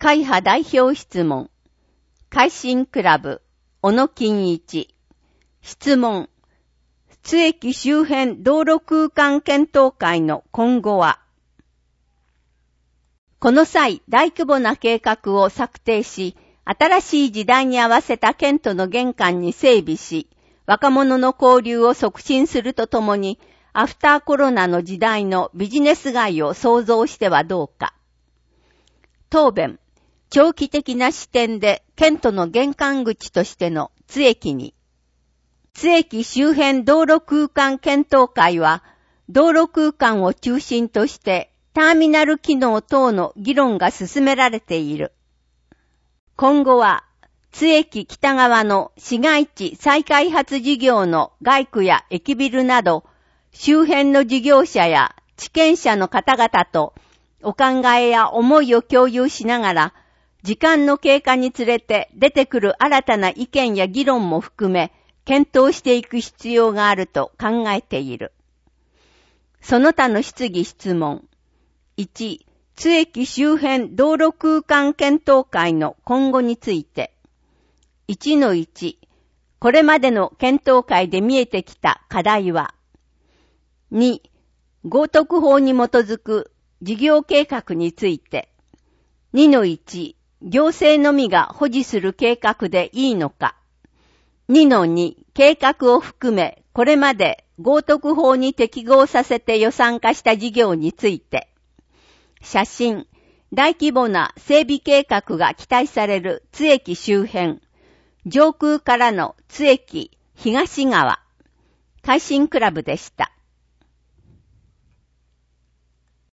会派代表質問。改心クラブ、小野金一。質問。津駅周辺道路空間検討会の今後は、この際、大規模な計画を策定し、新しい時代に合わせた県都の玄関に整備し、若者の交流を促進するとともに、アフターコロナの時代のビジネス街を創造してはどうか。答弁。長期的な視点で県都の玄関口としての津駅に、津駅周辺道路空間検討会は、道路空間を中心としてターミナル機能等の議論が進められている。今後は、津駅北側の市街地再開発事業の街区や駅ビルなど、周辺の事業者や地権者の方々とお考えや思いを共有しながら、時間の経過につれて出てくる新たな意見や議論も含め、検討していく必要があると考えている。その他の質疑質問。1、津駅周辺道路空間検討会の今後について。1-1、これまでの検討会で見えてきた課題は。2、豪徳法に基づく事業計画について。2-1、行政のみが保持する計画でいいのか。2-2、計画を含め、これまで豪徳法に適合させて予算化した事業について。写真、大規模な整備計画が期待される津駅周辺。上空からの津駅東側。改心クラブでした。